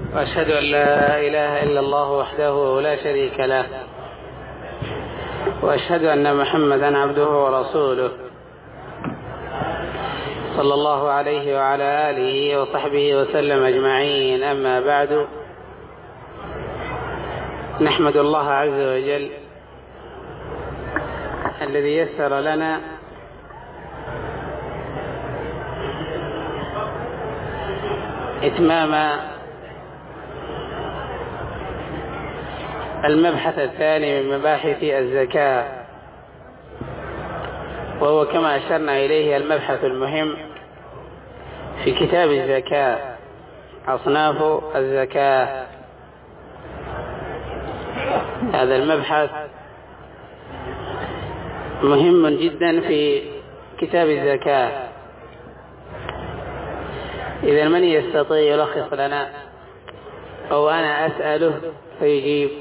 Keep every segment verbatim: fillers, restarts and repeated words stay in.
وأشهد أن لا إله إلا الله وحده لا شريك له، وأشهد أن محمدا عبده ورسوله صلى الله عليه وعلى آله وصحبه وسلم أجمعين. أما بعد، نحمد الله عز وجل الذي يسر لنا إتمام المبحث الثاني من مباحث الزكاة، وهو كما أشرنا إليه المبحث المهم في كتاب الزكاة، أصناف الزكاة. هذا المبحث مهم جدا في كتاب الزكاة. إذا من يستطيع يلخص لنا، أو أنا أسأله فيجيب،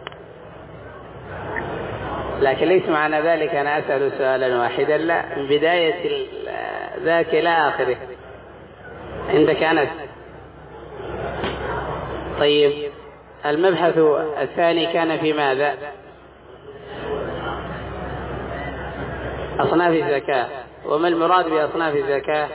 لكن ليس معنى ذلك أنا أسأل سؤالا واحدا، لا، من بداية ذاك إلى آخره. عندك أنس؟ طيب، المبحث الثاني كان في ماذا؟ أصناف الزكاة. وما المراد بأصناف الزكاة؟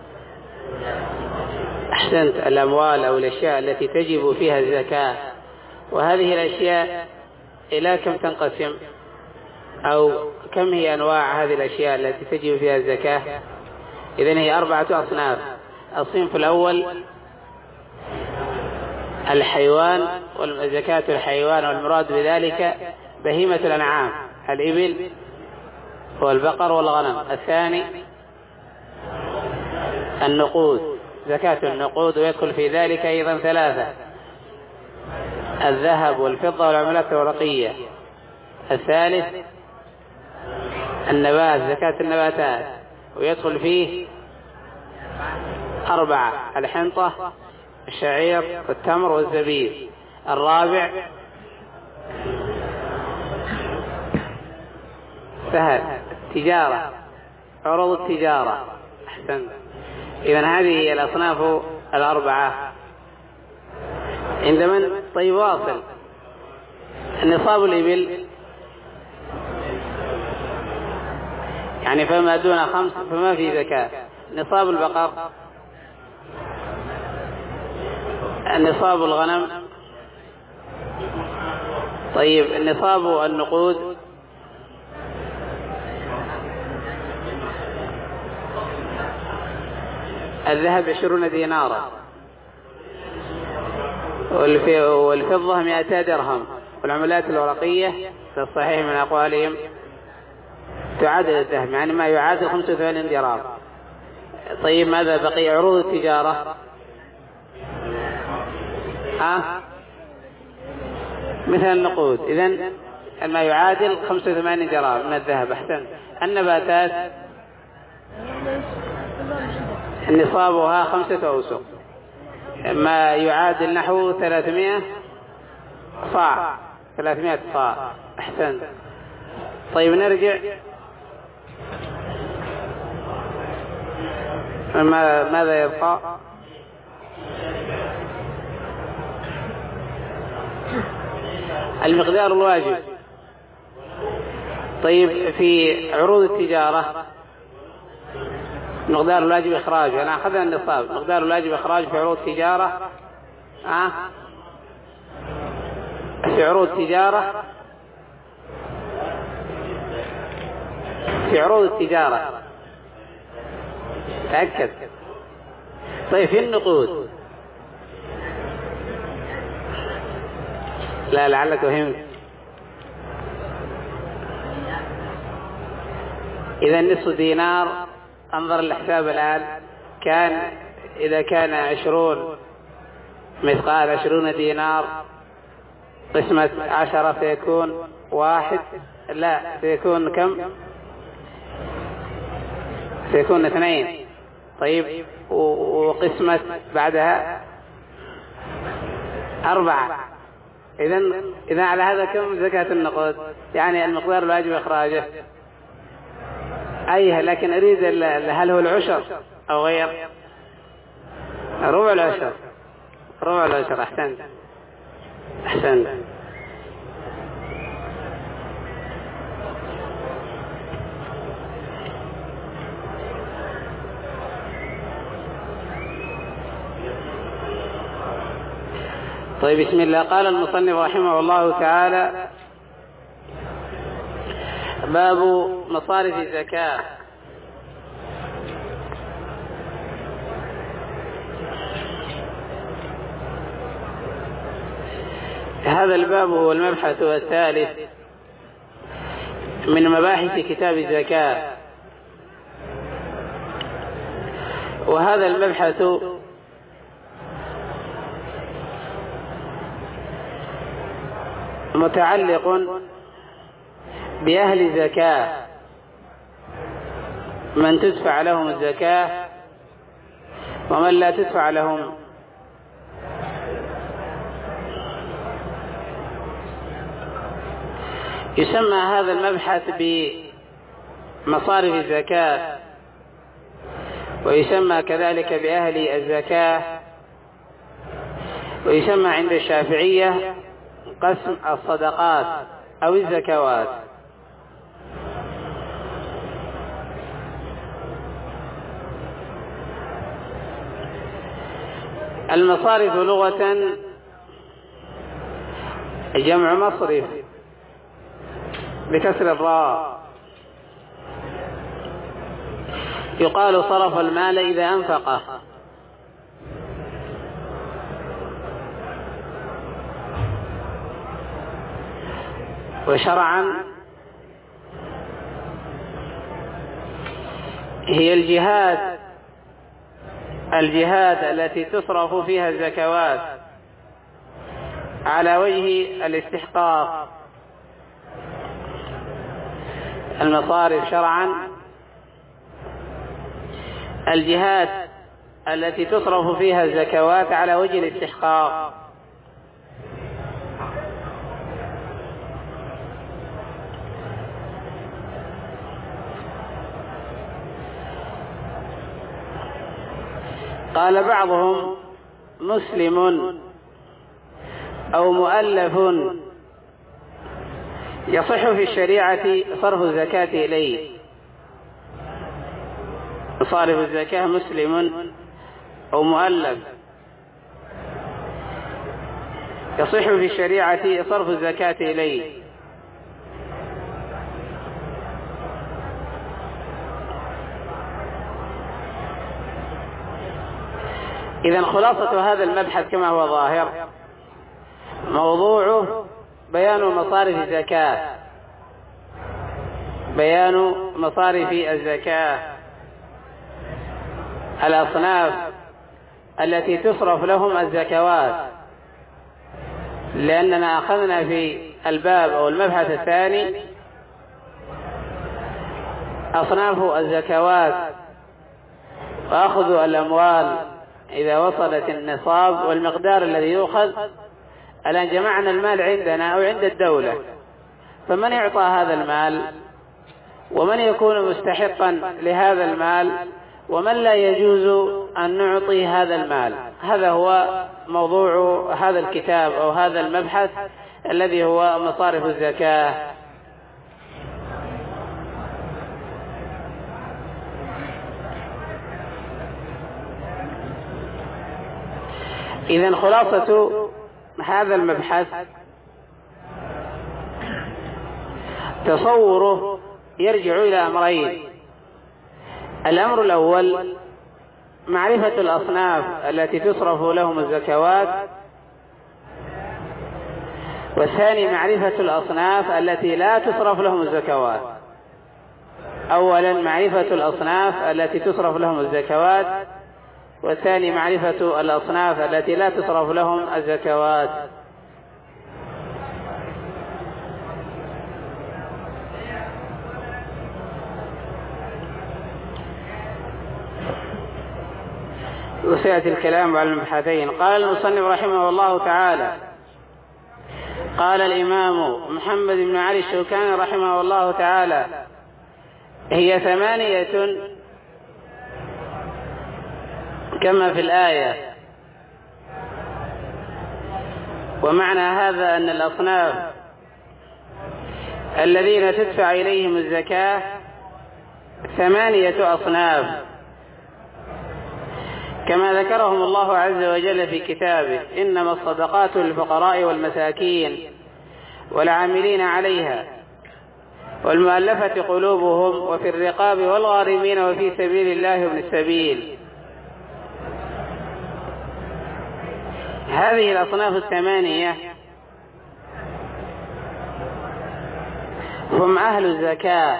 أحسنت، الأموال أو الأشياء التي تجب فيها الزكاة. وهذه الأشياء إلى كم تنقسم، أو كم هي أنواع هذه الأشياء التي تجب فيها الزكاة؟ إذن هي أربعة أصناف. الصنف الأول الحيوان، والزكاة الحيوان، والمراد بذلك بهيمة الأنعام، الإبل والبقر والغنم. الثاني النقود، زكاة النقود، ويدخل في ذلك أيضا ثلاثة: الذهب والفضة والعملات الورقية. الثالث النبات، زكاة النباتات، ويدخل فيه أربعة: الحنطة، الشعير، والتمر، والزبيب. الرابع سهل، تجارة، عروض التجارة. أحسن. إذن هذه هي الأصناف الأربعة. عندما طيب واصل، النصاب الإبل يعني فما دون خمس فما في زكاة. نصاب البقر، النصاب الغنم. طيب، النصاب النقود، الذهب عشرون دينارا، والفضة مئتا درهم، والعملات الورقية في الصحيح من أقوالهم تعادل الذهب، يعني ما يعادل خمسة وثمانين درهم. طيب، ماذا بقي؟ عروض التجارة، ها مثل النقود، إذن ما يعادل خمسة وثمانين درهم من الذهب. أحسن. النباتات نصابها خمسة أوسق، ما يعادل نحو ثلاثمائة صاع، ثلاثمائة صاع. أحسن. طيب، نرجع. ماذا يبقى؟ المقدار الواجب. طيب، في عروض التجارة مقدار الواجب إخراجه، أنا أخذنا النصاب، مقدار الواجب إخراجه في عروض التجارة. أه؟ في عروض التجارة في عروض التجارة تأكد. طيب، في النقود، لا لعلك فهمت. إذا نصف دينار، انظر الحساب الآن، كان إذا كان عشرون مثقال عشرون دينار قسمة عشرة سيكون واحد، لا سيكون كم؟ سيكون اثنين. طيب، وقسمة بعدها أربعة. إذن إذا على هذا كم زكاة النقود؟ يعني المقدار الواجب إخراجه أيها، لكن أريد هل هو العشر أو غير؟ ربع العشر. ربع العشر. أحسنت أحسنت. طيب بسم الله. قال المصنف رحمه الله تعالى: باب مصارف الزكاة. هذا الباب هو المبحث الثالث من مباحث كتاب الزكاة، وهذا المبحث متعلق بأهل الزكاة، من تدفع لهم الزكاة ومن لا تدفع لهم. يسمى هذا المبحث بمصارف الزكاة، ويسمى كذلك بأهل الزكاة، ويسمى عند الشافعية قسم الصدقات أو الزكوات. المصارف لغة جمع مصرف بكسر الراء، يقال صرف المال إذا أنفقه. وشرعا هي الجهات الجهات التي تصرف فيها الزكوات على وجه الاستحقاق. المصارف شرعا الجهات التي تصرف فيها الزكوات على وجه الاستحقاق. قال بعضهم: مسلم أو مؤلف يصح في الشريعة صرف الزكاة إليه. صارف الزكاة مسلم أو مؤلف يصح في الشريعة صرف الزكاة إليه. إذن خلاصة هذا المبحث كما هو ظاهر موضوعه بيان مصارف الزكاة، بيان مصارف الزكاة، الأصناف التي تصرف لهم الزكوات، لأننا أخذنا في الباب أو المبحث الثاني أصناف الزكوات وأخذ الأموال إذا وصلت النصاب والمقدار الذي يؤخذ. الآن جمعنا المال عندنا أو عند الدولة، فمن يعطى هذا المال ومن يكون مستحقا لهذا المال ومن لا يجوز أن نعطي هذا المال. هذا هو موضوع هذا الكتاب أو هذا المبحث الذي هو مصارف الزكاة. إذن خلاصة هذا المبحث تصوره يرجع إلى أمرين: الأمر الأول معرفة الأصناف التي تصرف لهم الزكوات، والثاني معرفة الأصناف التي لا تصرف لهم الزكوات. أولا معرفة الأصناف التي تصرف لهم الزكوات، والثاني معرفة الأصناف التي لا تصرف لهم الزكوات. وسيأتي الكلام على المبحثين. قال المصنف رحمه الله تعالى: قال الإمام محمد بن علي الشوكاني رحمه الله تعالى: هي ثمانية كما في الآية، ومعنى هذا أن الأصناف الذين تدفع إليهم الزكاة ثمانية أصناف كما ذكرهم الله عز وجل في كتابه: إنما الصدقات للفقراء والمساكين والعاملين عليها والمؤلفة قلوبهم وفي الرقاب والغارمين وفي سبيل الله وابن السبيل. هذه الأصناف الثمانية هم أهل الزكاة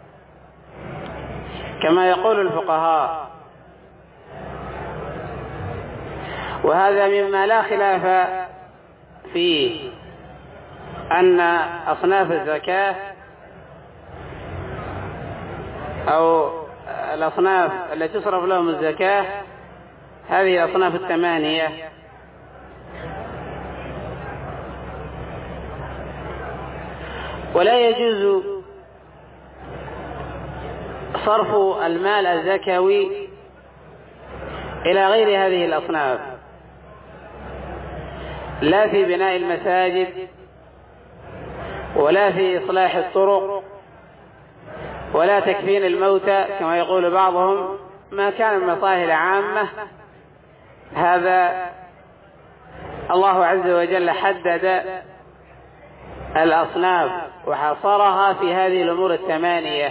كما يقول الفقهاء، وهذا مما لا خلاف فيه أن أصناف الزكاة أو الأصناف التي تصرف لهم الزكاة هذه الأصناف الثمانية. ولا يجوز صرف المال الزكوي إلى غير هذه الأصناف، لا في بناء المساجد ولا في إصلاح الطرق ولا تكفين الموتى كما يقول بعضهم، ما كان من المصالح العامة هذا الله عز وجل حدد الأصناف وحصرها في هذه الأمور الثمانية.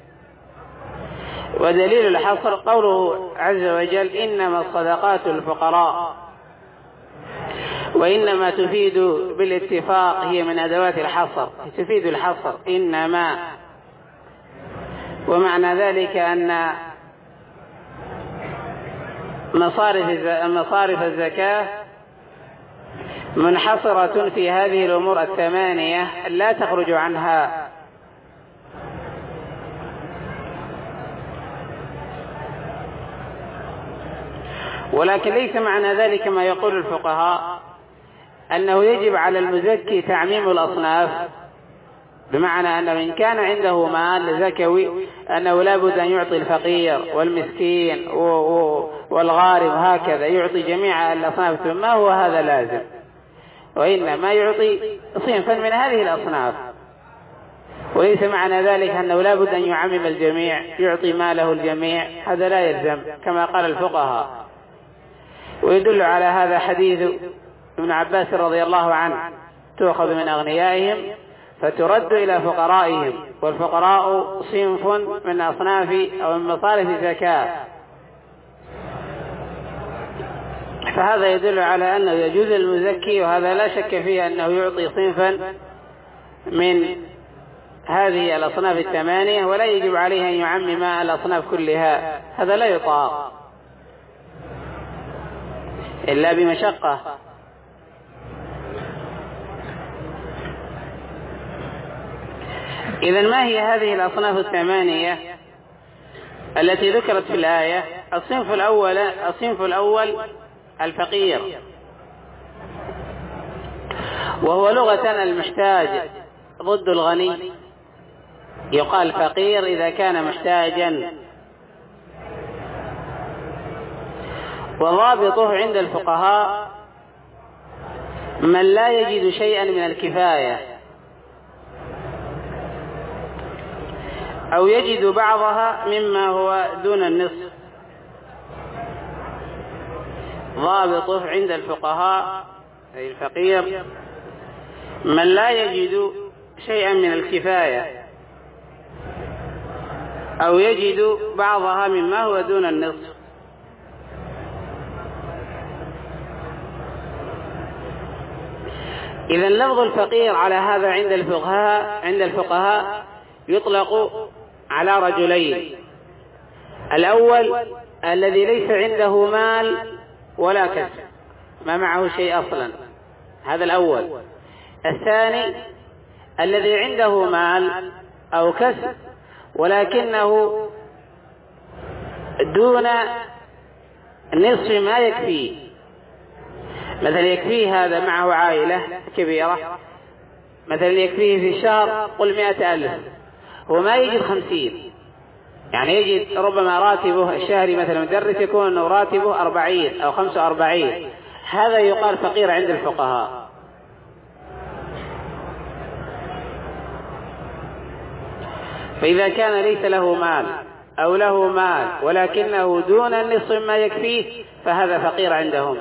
ودليل الحصر قوله عز وجل: إنما الصدقات للفقراء، وإنما تفيد بالاتفاق، هي من أدوات الحصر، تفيد الحصر إنما. ومعنى ذلك أن مصارف مصارف الزكاة منحصرة في هذه الأمور الثمانية لا تخرج عنها. ولكن ليس معنى ذلك ما يقول الفقهاء أنه يجب على المزكي تعميم الأصناف، بمعنى أنه إن كان عنده مال زكوي أنه لا بد أن يعطي الفقير والمسكين والغارم، هكذا يعطي جميع الأصناف. ما هو هذا لازم، وإنما يعطي صنفا من هذه الأصناف. وليس معنى ذلك أنه لا بد أن يعمم الجميع، يعطي ماله الجميع، هذا لا يلزم كما قال الفقهاء. ويدل على هذا حديث ابن عباس رضي الله عنه: تؤخذ من أغنيائهم فترد إلى فقرائهم، والفقراء صنف من أصناف أو من مصارف الزكاة. فهذا يدل على أنه يجوز المزكي، وهذا لا شك فيه أنه يعطي صنفا من هذه الأصناف الثمانية، ولا يجب عليه أن يعمم الأصناف كلها، هذا لا يطاق إلا بمشقة. إذن ما هي هذه الأصناف الثمانية التي ذكرت في الآية؟ الصنف الأول الصنف الأول الفقير، وهو لغة المحتاج ضد الغني، يقال فقير إذا كان محتاجا. وضابطه عند الفقهاء من لا يجد شيئا من الكفاية أو يجد بعضها مما هو دون النصف. ضابطه عند الفقهاء أي الفقير من لا يجد شيئا من الكفاية أو يجد بعضها مما هو دون النصف. إذا لفظ الفقير على هذا عند الفقهاء عند الفقهاء يطلق على رجلين: الأول الذي ليس عنده مال ولا كسب، ما معه شيء أصلا، هذا الأول. الثاني الذي عنده مال أو كسب ولكنه دون نصف ما يكفيه، مثلا يكفيه هذا معه عائلة كبيرة، مثلا يكفيه في الشهر قل مئة ألف، هو ما يجد خمسين، يعني يجد ربما راتبه الشهري مثلا مدرس يكون أنه راتبه أربعين أو خمسة وأربعين، هذا يقال فقير عند الفقهاء. فإذا كان ليس له مال أو له مال ولكنه دون النصف مما يكفيه فهذا فقير عندهم،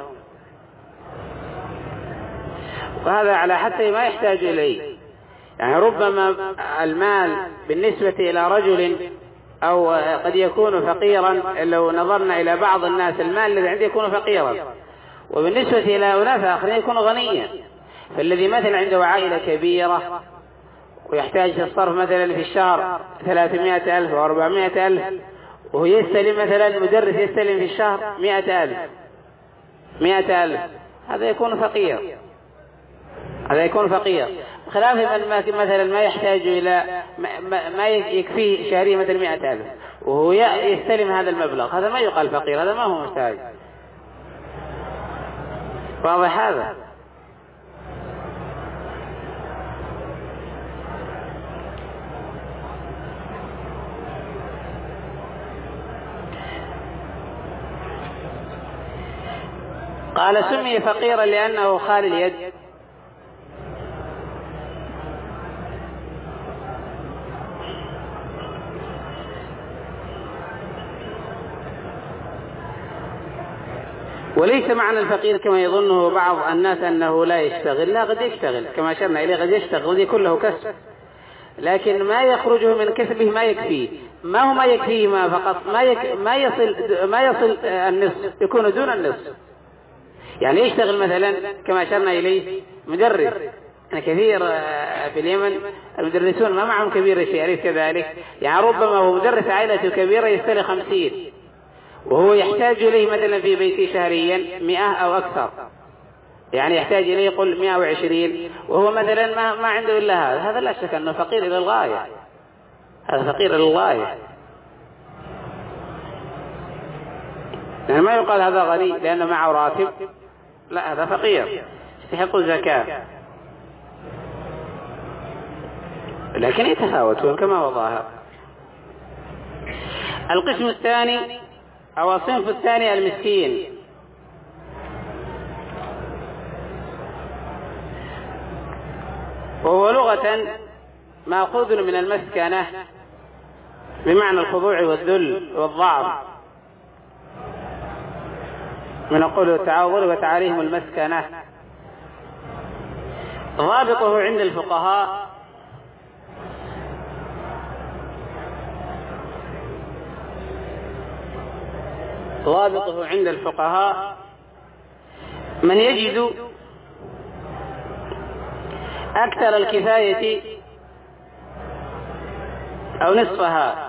وهذا على حتى ما يحتاج إليه. يعني ربما المال بالنسبة إلى رجل أو قد يكون فقيرا، لو نظرنا إلى بعض الناس المال الذي عنده يكون فقيرا، وبالنسبة إلى أناس آخرين يكون غنيا. فالذي مثلا عنده عائلة كبيرة ويحتاج في الصرف مثلا في الشهر ثلاثمائة ألف وأربعمائة ألف، وهو يستلم مثلا مدرس يستلم في الشهر مئة ألف مئة ألف، هذا يكون فقير، هذا يكون فقير. خلاف من مثلا ما يحتاج إلى ما يكفيه شهريا مثلا مئة ألف وهو يستلم هذا المبلغ، هذا ما يقال فقير، هذا ما هو محتاج. واضح هذا؟ قال سمي فقيرا لأنه خال اليد. وليس معنى الفقير كما يظنه بعض الناس أنه لا يشتغل، لا، قد يشتغل كما أشرنا إليه، قد يشتغل، قد يكون له كسب، لكن ما يخرجه من كسبه ما يكفيه. ما هو ما يكفيه ما فقط، ما يك ما يصل ما يصل النصف، يكون دون النصف. يعني يشتغل مثلا كما أشرنا إليه مدرس، يعني كثير في اليمن المدرسون ما معهم كبير الشيء، أليس كذلك؟ يعني ربما هو مدرس عائلته كبيرة يستلم خمسين، وهو يحتاج إليه مثلا في بيته شهريا مئة أو أكثر، يعني يحتاج إليه يقول مئة وعشرين، وهو مثلا ما, ما عنده إلا هذا، هذا لا شك أنه فقير إلى الغاية، هذا فقير إلى الغاية. يعني ما يقال هذا غني لأنه معه راتب، لا، هذا فقير يستحق الزكاة، لكن يتفاوتون كما هو ظاهر. القسم الثاني أو الصنف الثاني المسكين. وهو لغة مأخوذ من المسكنة بمعنى الخضوع والذل والضعف، من قوله تعالى ضربت عليهم المسكنة. ضابطه عند الفقهاء ضابطه عند الفقهاء من يجد أكثر الكفاية أو نصفها،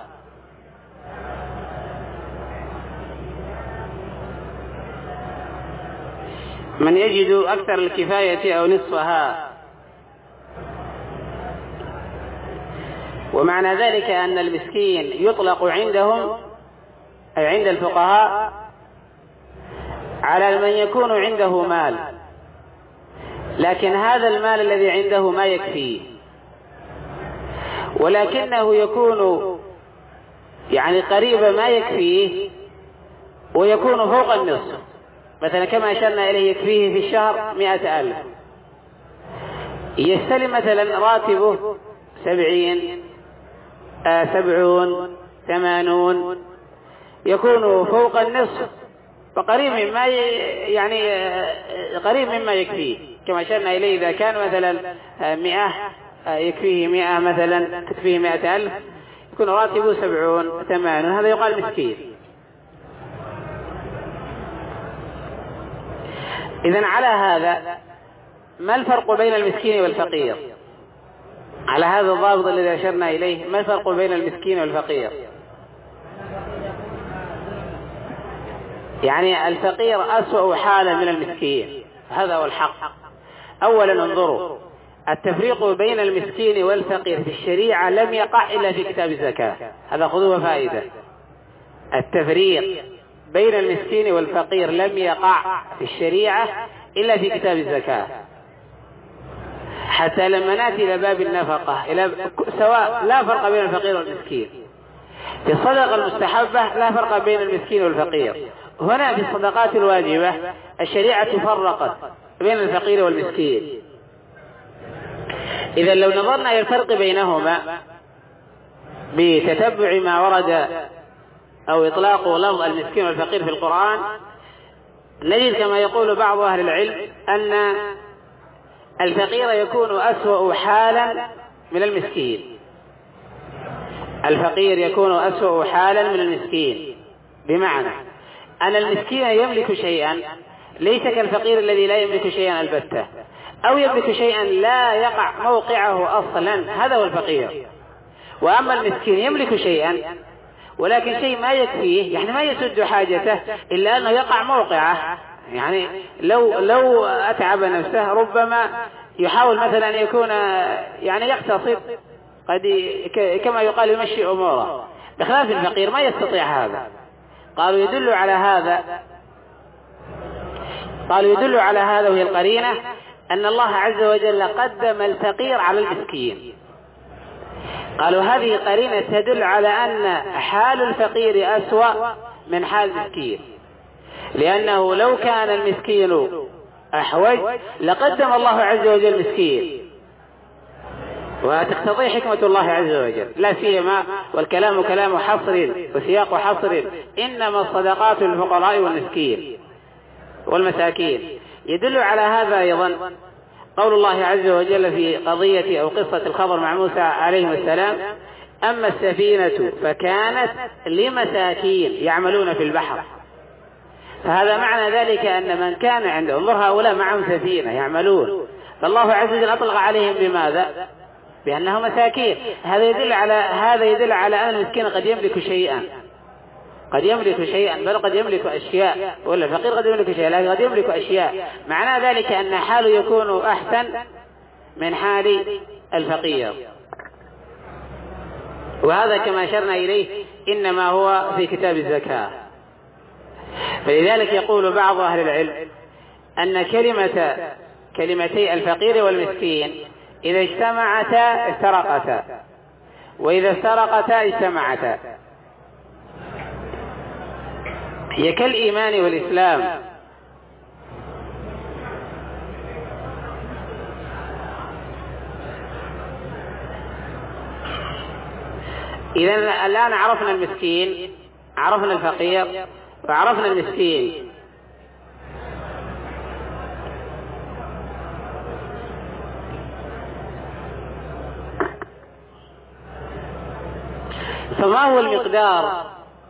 من يجد أكثر الكفاية أو نصفها. ومعنى ذلك أن المسكين يطلق عندهم أي عند الفقهاء على من يكون عنده مال، لكن هذا المال الذي عنده ما يكفيه، ولكنه يكون يعني قريب ما يكفيه ويكون فوق النصف، مثلا كما أشرنا إليه يكفيه في الشهر مئة ألف، يستلم مثلا راتبه سبعين آه سبعون ثمانون، يكون فوق النصف وقريب مما يعني قريب مما يكفيه، كما أشرنا إليه إذا كان مثلا مئة يكفيه مئة مثلا تكفيه مئة ألف، يكون راتبه سبعون ثمانون، هذا يقال مسكين. إذن على هذا ما الفرق بين المسكين والفقير؟ على هذا الضابط الذي أشرنا إليه، ما الفرق بين المسكين والفقير؟ يعني الفقير أسوأ حالا من المسكين، هذا هو الحق. أولا انظروا، التفريق بين المسكين والفقير في الشريعة لم يقع إلا في كتاب الزكاة، هذا خذوه فائدة. التفريق بين المسكين والفقير لم يقع في الشريعة إلا في كتاب الزكاة. حتى لما نأتي إلى باب النفقة إلى سواء لا فرق بين الفقير والمسكين. في الصدقة المستحبة لا فرق بين المسكين والفقير. هنا في الصدقات الواجبة الشريعة فرقت بين الفقير والمسكين. إذا لو نظرنا إلى الفرق بينهما بتتبع ما ورد أو إطلاق لفظ المسكين والفقير في القرآن نجد كما يقول بعض أهل العلم أن الفقير يكون أسوأ حالا من المسكين. الفقير يكون أسوأ حالا من المسكين، بمعنى أن المسكين يملك شيئا ليس كالفقير الذي لا يملك شيئا البتة، أو يملك شيئا لا يقع موقعه أصلا، هذا هو الفقير. وأما المسكين يملك شيئا ولكن شيء ما يكفيه، يعني ما يسد حاجته إلا أنه يقع موقعه، يعني لو لو أتعب نفسه ربما يحاول مثلا أن يكون يعني يقتصد، قد كما يقال يمشي أموره، بخلاف الفقير ما يستطيع هذا. قالوا يدل على هذا قالوا يدل على هذا وهي القرينة أن الله عز وجل قدم الفقير على المسكين. قالوا هذه قرينة تدل على أن حال الفقير أسوأ من حال المسكين، لأنه لو كان المسكين أحوج لقدم الله عز وجل المسكين، وتقتضي حكمة الله عز وجل، لا سيما والكلام كلام حصر وسياق حصر، إنما الصدقات للفقراء والمسكين والمساكين. يدل على هذا أيضا قول الله عز وجل في قضية أو قصة الخضر مع موسى عليه السلام: أما السفينة فكانت لمساكين يعملون في البحر. فهذا معنى ذلك أن من كان عنده، انظر هؤلاء معهم سفينة يعملون، فالله عز وجل أطلق عليهم بماذا؟ بأنهم مساكين. هذا يدل على هذا يدل على أن المسكين قد يملك شيئا، قد يملك شيئا، بل قد يملك أشياء، ولا الفقير قد يملك شيئا لكن قد يملك أشياء، معنى ذلك أن حاله يكون أحسن من حال الفقير. وهذا كما أشرنا إليه إنما هو في كتاب الزكاة. فلذلك يقول بعض أهل العلم أن كلمة كلمتي الفقير والمسكين إذا اجتمعتا افترقتا، وإذا افترقتا اجتمعتا. هي كالإيمان والإسلام. إذن الآن عرفنا المسكين، عرفنا الفقير، وعرفنا المسكين. فما هو المقدار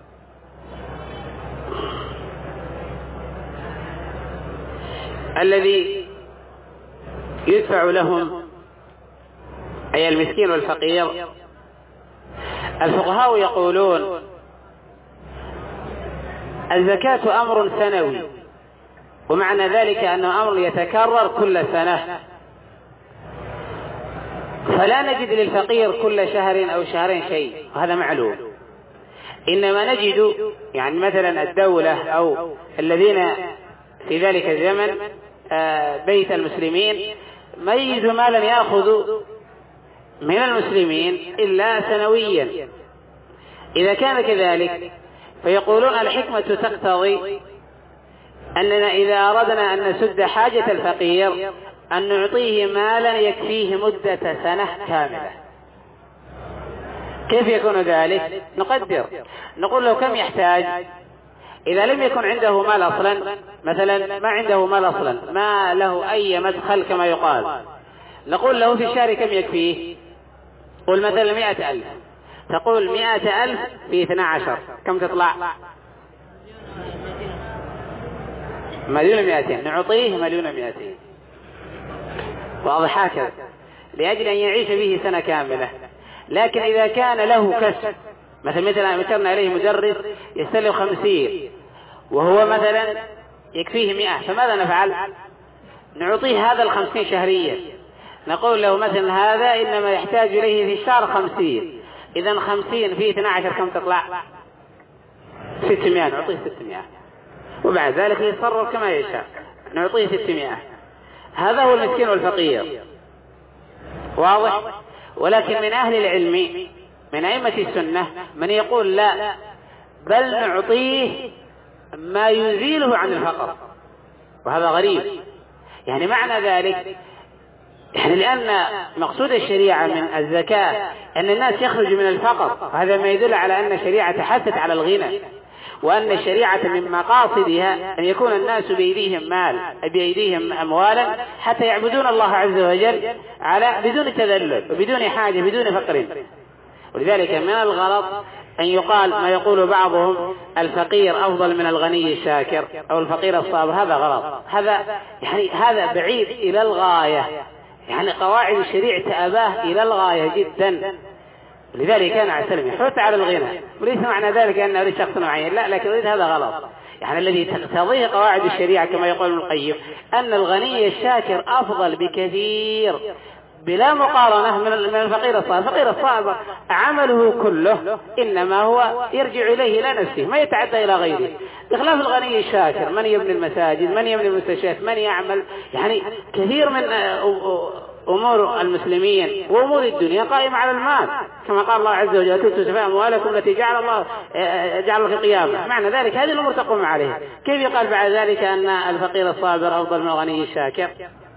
الذي يدفع لهم، أي المسكين والفقير؟ الفقهاء يقولون الزكاة أمر سنوي، ومعنى ذلك أنه أمر يتكرر كل سنة، فلا نجد للفقير كل شهر أو شهرين شيء، وهذا معلوم. إنما نجد يعني مثلا الدولة أو الذين في ذلك الزمن بيت المسلمين ميزوا ما لم يأخذوا من المسلمين إلا سنويا. إذا كان كذلك فيقولون الحكمة تقتضي أننا إذا أردنا أن نسد حاجة الفقير أن نعطيه مالا يكفيه مدة سنة كاملة. كيف يكون ذلك؟ نقدر، نقول له كم يحتاج. إذا لم يكن عنده مال أصلا، مثلا ما عنده مال أصلا، ما له أي مدخل كما يقال، نقول له في الشهر كم يكفيه؟ قل مثلا مئة ألف، تقول مئة ألف في اثنى عشر كم تطلع؟ مليون مئتين، نعطيه مليون مئتين. واضح هكذا لأجل أن يعيش به سنة كاملة. لكن إذا كان له كسب، مثلا مثلا مثلنا إليه مدرس يستلم خمسين وهو مثلا يكفيه مئة، فماذا نفعل؟ نعطيه هذا الخمسين شهريا، نقول له مثلا هذا إنما يحتاج إليه في الشهر خمسين، إذا خمسين في اثنى عشر كم تطلع؟ ستمائة، نعطيه ستمائة، وبعد ذلك يتصرف كما يشاء، نعطيه ستمائة. هذا هو المسكين والفقير. واضح؟ ولكن من أهل العلم من أئمة السنة من يقول لا، بل نعطيه ما يزيله عن الفقر، وهذا غريب. يعني معنى ذلك يعني لأن مقصود الشريعة من الزكاة أن الناس يخرجوا من الفقر، وهذا ما يدل على أن الشريعة حثت على الغنى، وأن الشريعة من مقاصدها أن يكون الناس بأيديهم مال بأيديهم أموالا حتى يعبدون الله عز وجل على بدون تذلل وبدون حاجة بدون فقر. ولذلك من الغلط أن يقال ما يقول بعضهم الفقير أفضل من الغني الشاكر أو الفقير الصابر، هذا غلط، هذا يعني هذا بعيد إلى الغاية، يعني قواعد الشريعة أباه إلى الغاية جدا. لذلك كان عليه السلام يحث على الغنى، وليس معنى ذلك أنه أريد شخص معين، لا، لكن أريد هذا غلط. يعني الذي تقتضيه قواعد الشريعة كما يقول ابن القيم أن الغني الشاكر أفضل بكثير بلا مقارنة من الفقير الصابر. الفقير الصابر عمله كله إنما هو يرجع إليه لا نفسه، ما يتعدى إلى غيره، بخلاف الغني الشاكر من يبني المساجد، من يبني المستشفيات، من يعمل، يعني كثير من أمور المسلمين وأمور الدنيا قائمة على المال، كما قال الله عز وجل تؤتوا سفهاء أموالكم التي جعل الله جعل في القيامة. معنى ذلك هذه الأمور تقوم عليها. كيف يقال بعد ذلك أن الفقير الصابر أفضل من الغني الشاكر؟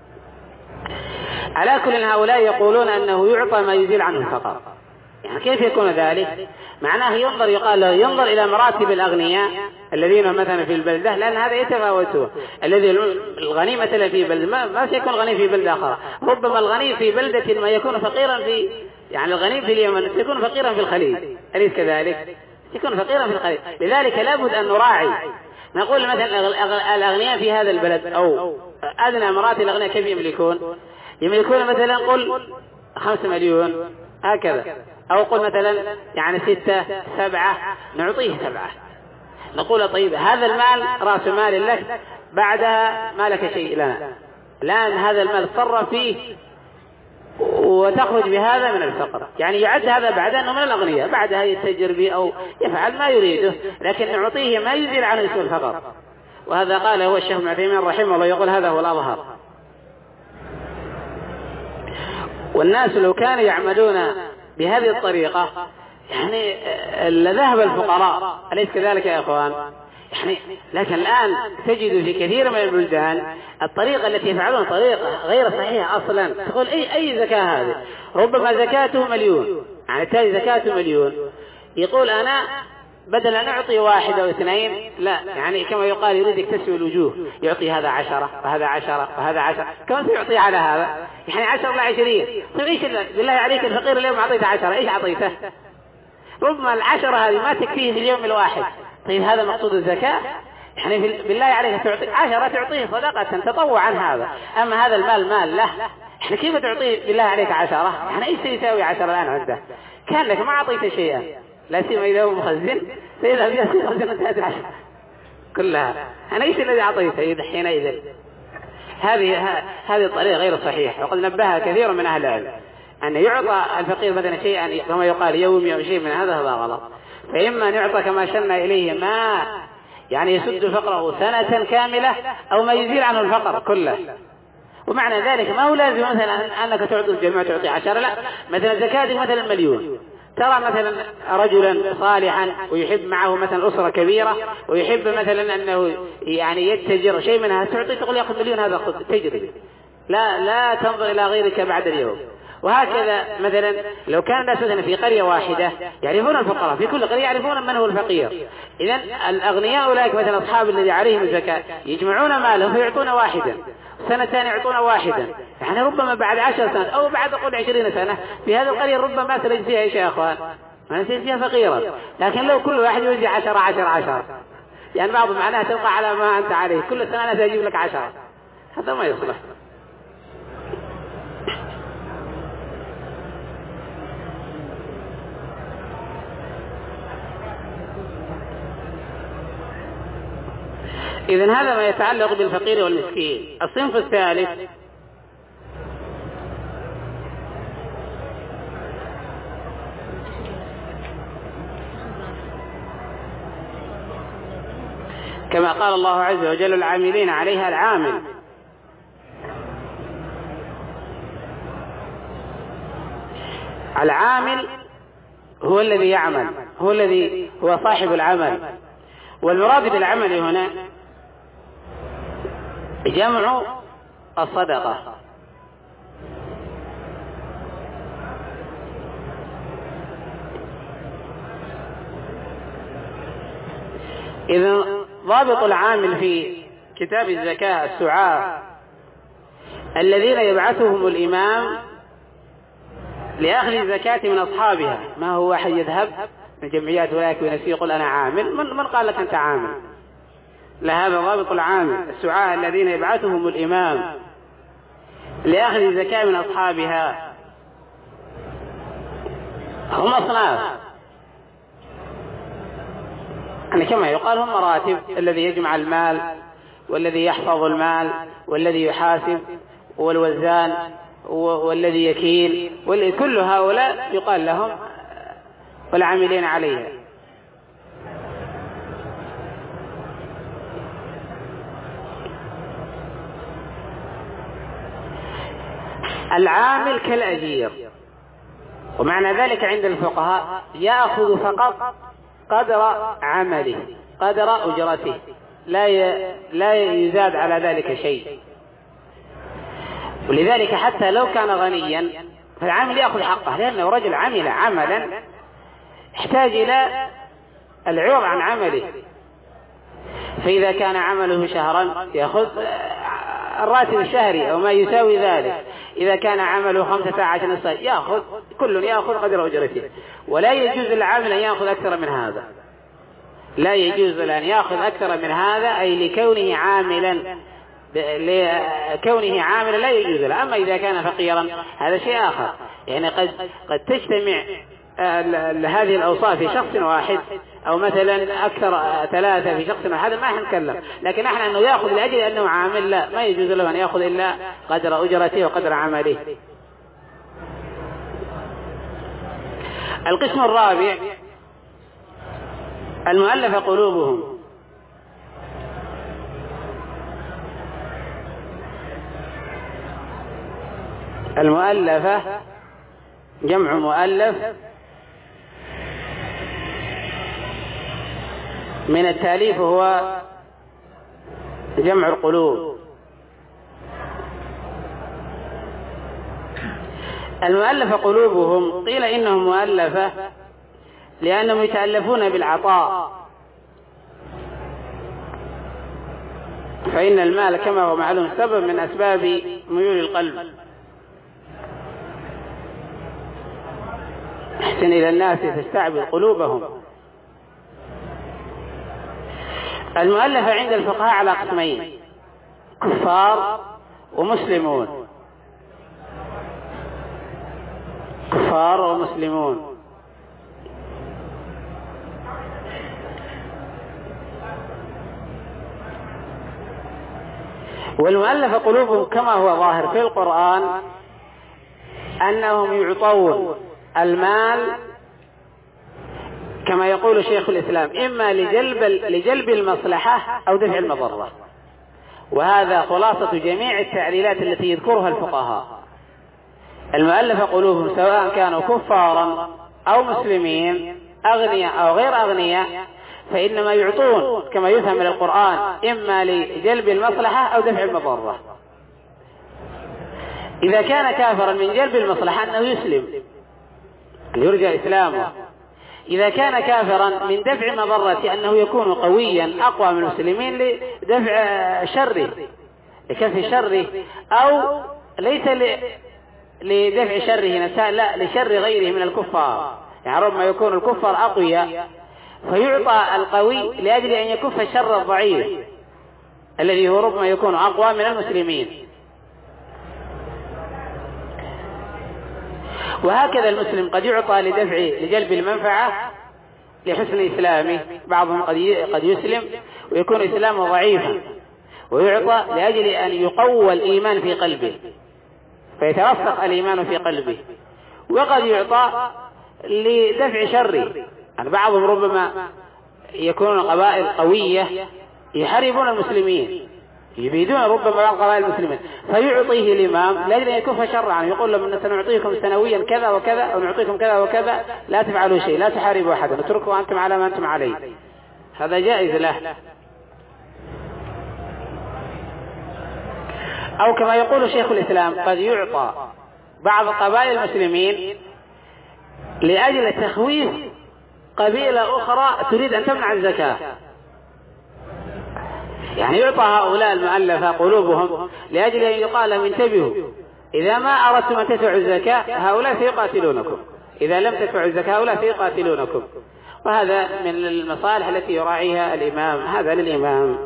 على كل هؤلاء يقولون أنه يعطى ما يزيل عنه الفقر. يعني كيف يكون ذلك؟ معناه ينظر يقال له ينظر إلى مراتب الأغنياء الذين مثلا في البلدة، لأن هذا يتفاوتون. الذي الغني مثلا في بلدة ما, ما سيكون غني في بلدة أخرى، ربما الغني في بلدة ما يكون فقيرا في، يعني الغني في اليمن سيكون فقيرا في الخليج، أليس كذلك؟ يكون فقيرا في الخليج. لذلك لابد أن نراعي، نقول مثلا الأغنياء في هذا البلد أو أدنى مراتب الأغنياء كيف يملكون؟ يملكون مثلا قل خمسة مليون هكذا، أو قل مثلا يعني ستة سبعة، نعطيه سبعة، نقول طيب هذا المال رأس مال لك، بعدها ما لك شيء لنا، لأن هذا المال تصرف فيه وتخرج بهذا من الفقر. يعني يعد هذا بعد أنه من الأغنياء، بعدها يتجر به أو يفعل ما يريده، لكن نعطيه ما يزيل عنه اسم الفقر. وهذا قال هو الشيخ ابن عثيمين رحمه الله، يقول هذا هو الأظهر. والناس لو كانوا يعملون بهذه الطريقة يعني لذهب الفقراء، أليس كذلك يا أخوان؟ يعني لكن الآن تجد في كثير من البلدان الطريقة التي يفعلون طريقة غير صحيحة أصلا. تقول أي أي زكاة هذه؟ ربما زكاته مليون، يعني تالي زكاته مليون، يقول أنا بدل أن أعطي واحد أو اثنين، لا، يعني كما يقال يريد يكتسب الوجوه، يعطي هذا عشرة وهذا عشرة وهذا عشرة، كم سيعطي على هذا؟ يعني عشرة لا عشرين. طيب إيش بالله عليك الفقير اليوم أعطيته عشرة، إيش أعطيته؟ ربما العشرة هذه ما تكفيه في اليوم الواحد. طيب هذا مقصود الزكاة؟ يعني بالله عليك تعطي عشرة، تعطيه صدقة تطوعا هذا، أما هذا المال مال له، يعني كيف تعطيه بالله عليك عشرة؟ يعني إيش سيساوي عشرة الآن عنده؟ كان لك ما أعطيته شيئا، لا سيما إذا هو مخزن سيذهب يصير خزنة هذه العشرة كلها. أنا إيش الذي أعطيته حينئذ؟ هذه هذه الطريقة غير صحيحة، وقد نبهها كثير من أهل العلم أن يعطى الفقير مثلا شيئا كما يقال يومي أو شيء من هذا، هذا غلط. فإما أن يعطى كما شن إليه ما يعني يسد فقره سنة كاملة، أو ما يزيل عنه الفقر كله. ومعنى ذلك ما هو لازم مثلا أنك تعطي الجميع تعطي عشرة، لا، مثلا زكاتك مثلا مليون، ترى مثلا رجلا صالحا ويحب معه مثلا أسرة كبيرة ويحب مثلا أنه يعني يتجر شيء منها، تعطي تقول يأخذ مليون هذا خذ تجري، لا لا تنظر إلى غيرك بعد اليوم. وهكذا مثلا لو كان الناس مثلا في قرية واحدة يعرفون الفقراء، في كل قرية يعرفون من هو الفقير، إذن الأغنياء أولئك مثلا أصحاب الذي عليهم الزكاة يجمعون مالهم فيعطون واحدا، سنة ثانية يعطون واحدا، يعني ربما بعد عشر سنة أو بعد قول عشرين سنة في هذه القرية ربما ما تجد فيها إيش يا أخوان، ما تجد فيها فقيرا. لكن لو كل واحد يوزع عشر عشر عشر، يعني بعض معناها تبقى على ما أنت عليه، كل سنة أنا سأجيب لك عشر، هذا ما يصلح. إذن هذا ما يتعلق بالفقير والمسكين. الصنف الثالث كما قال الله عز وجل العاملين عليها العامل. العامل هو الذي يعمل، هو الذي هو صاحب العمل. والمراد بالعمل هنا جمع الصدقة، إذن ضابط العامل في كتاب الزكاة السعاة الذين يبعثهم الإمام لأخذ الزكاة من أصحابها. ما هو واحد يذهب من جمعيات ولايك ونسي يقول أنا عامل، من, من قال لك أنت عامل؟ لهذا ضابط العامل. السعاة الذين يبعثهم الإمام لأخذ الزكاة من أصحابها هم أصناف، يعني كما يقال هم مراتب: الذي يجمع المال، والذي يحفظ المال، والذي يحاسب، والوزان، والذي يكيل، كل هؤلاء يقال لهم والعاملين عليها. العامل كالأجير، ومعنى ذلك عند الفقهاء يأخذ فقط قدر عمله، قدر أجرته، لا لا يزاد على ذلك شيء. ولذلك حتى لو كان غنيا فالعامل يأخذ حقه، لأنه رجل عمل عملا احتاج إلى العوض عن عمله. فإذا كان عمله شهرا يأخذ الراتب الشهري أو ما يساوي ذلك. إذا كان عمله خمسة عشر نصف يأخذ، كل يأخذ قدر أجرته. ولا يجوز للعامل أن يأخذ أكثر من هذا، لا يجوز أن يأخذ أكثر من هذا، أي لكونه عاملا، لكونه عاملا لا يجوز له. أما إذا كان فقيرا هذا شيء آخر، يعني قد قد تجتمع هذه الأوصاف في شخص واحد، أو مثلا أكثر ثلاثة في شخص واحد، ما حنتكلم. لكن نحن أنه يأخذ لأجل أنه عامل، لا، ما يجوز له أن يأخذ إلا قدر أجرته وقدر عمله. القسم الرابع المؤلف قلوبهم. المؤلفة جمع مؤلف، من التأليف هو جمع القلوب. المؤلفة قلوبهم، قيل إنهم مؤلفة لأنهم يتألفون بالعطاء، فإن المال كما هو معلوم سبب من أسباب ميول القلب. احسن إلى الناس تستعبد قلوبهم. المؤلفة عند الفقهاء على قسمين: كفار ومسلمون. كفار ومسلمون. والمؤلفة قلوبهم كما هو ظاهر في القرآن أنهم يعطون المال كما يقول شيخ الإسلام إما لجلب لجلب المصلحة أو دفع المضرة، وهذا خلاصة جميع التعليلات التي يذكرها الفقهاء. المؤلفة قلوبهم سواء كانوا كفارا أو مسلمين، أغنياء أو غير أغنياء، فإنما يعطون كما يفهم من القرآن إما لجلب المصلحة أو دفع المضرة. إذا كان كافرا من جلب المصلحة أنه يسلم يرجى إسلامه، إذا كان كافرا من دفع مضرة أنه يكون قويا أقوى من المسلمين لدفع شره، لكف شره، أو ليس لدفع شره نفسه، لا، لشر غيره من الكفار. يعني ربما يكون الكفار أقوياء فيعطى القوي لأجل أن يكف شر الضعيف الذي هو ربما يكون أقوى من المسلمين. وهكذا المسلم قد يعطى لدفع لجلب المنفعة لحسن إسلامه. بعضهم قد يسلم ويكون إسلامه ضعيفا ويعطى لأجل أن يقوى الإيمان في قلبه فيترسخ الإيمان في قلبه. وقد يعطى لدفع شره، يعني بعضهم ربما يكونون قبائل قوية يحاربون المسلمين، يريدون ربما بعض قبائل المسلمين فيعطيه الإمام لأجل أن يكف شر عنه، يقول لهم إن سنعطيكم سنويا كذا وكذا أو نعطيكم كذا وكذا، لا تفعلوا شيء، لا تحاربوا أحدا، اتركوا أنتم على ما أنتم عليه. هذا جائز له. أو كما يقول شيخ الإسلام قد يعطى بعض قبائل المسلمين لأجل تخويف قبيلة أخرى تريد أن تمنع الزكاة، يعني يعطى هؤلاء المؤلفة قلوبهم لأجل أن يقال لهم انتبهوا، إذا ما أردتم أن تدفعوا الزكاة هؤلاء سيقاتلونكم، إذا لم تدفعوا الزكاة هؤلاء سيقاتلونكم. وهذا من المصالح التي يراعيها الإمام. هذا للإمام.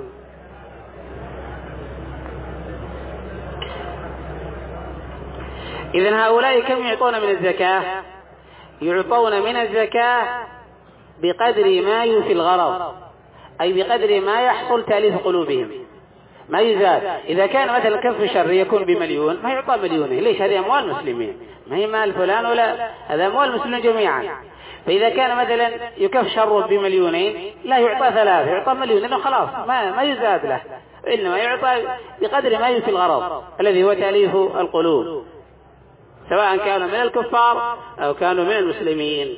إذن هؤلاء كم يعطون من الزكاة؟ يعطون من الزكاة بقدر ما يوفي الغرض، أي بقدر ما يحصل تأليف قلوبهم، ما يزاد. إذا كان مثلا كف شر يكون بمليون ما يعطى مليونه، ليش؟ هذه أموال مسلمين، ما هي مال فلان ولا، هذا أموال المسلمين جميعا. فإذا كان مثلا يكف شر بمليونين لا يعطى ثلاثة، يعطى مليون، لأنه خلاص ما, ما يزاد له، إنما يعطى بقدر ما يوفي الغرض الذي هو تأليف القلوب، سواء كانوا من الكفار أو كانوا من المسلمين.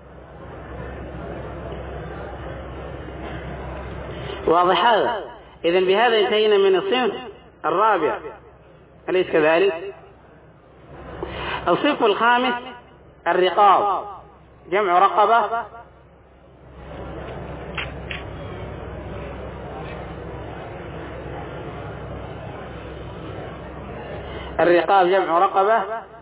واضح هذا؟ إذن بهذا انتهينا من الصنف الرابع، أليس كذلك؟ الصنف الخامس الرقاب، جمع رقبة. الرقاب جمع رقبة،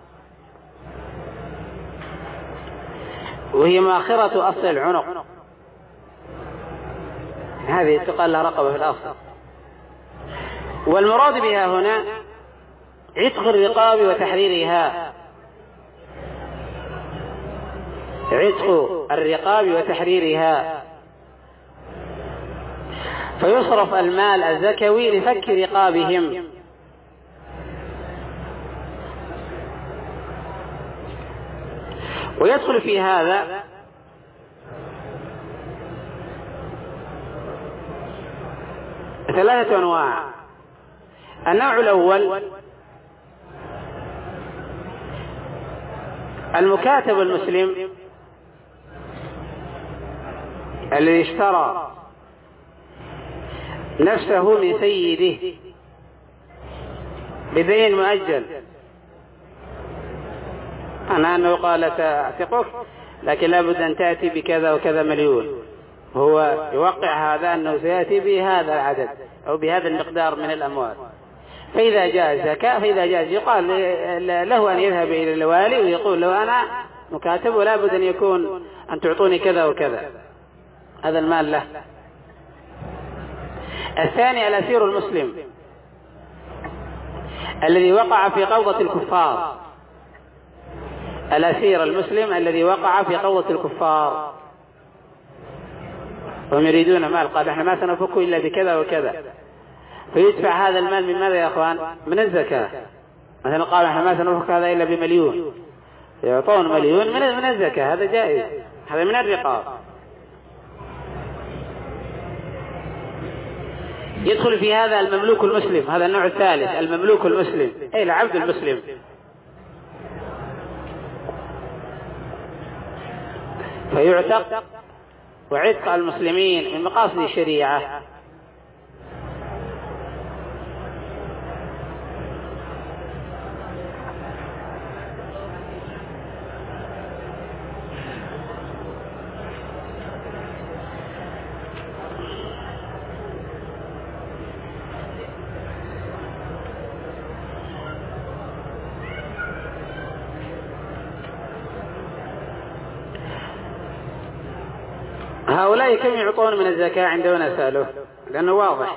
وهي ماخرة أصل العنق، هذه تقال لها رقبة في الأصل. والمراد بها هنا عتق الرقاب وتحريرها، عتق الرقاب وتحريرها، فيصرف المال الزكوي لفك رقابهم. ويدخل في هذا ثلاثة أنواع. النوع الأول المكاتب المسلم الذي اشترى نفسه من سيده بدين مؤجل، أنا أنه قال سأعتقك لكن لابد أن تأتي بكذا وكذا مليون، هو يوقع هذا أنه سيأتي بهذا العدد أو بهذا المقدار من الأموال. فإذا جاء زكاة فإذا جاء يقال له أن يذهب إلى الوالي ويقول له أنا مكاتب ولا بد أن يكون أن تعطوني كذا وكذا، هذا المال له. الثاني الأسير المسلم الذي وقع في قبضة الكفار، الأسير المسلم الذي وقع في قبضة الكفار وهم يريدون مال، قال احنا ما سنفك إلا بكذا وكذا، فيدفع هذا المال من ماذا يا أخوان؟ من الزكاة. مثلا قال احنا ما سنفك هذا إلا بمليون، يعطون مليون من من الزكاة، هذا جائز، هذا من الرقاب. يدخل في هذا المملوك المسلم، هذا النوع الثالث المملوك المسلم، أي العبد المسلم، فيعتق. وعتق المسلمين من مقاصد الشريعة. هؤلاء كم يعطون من الزكاة عندنا سألوه لأنه واضح،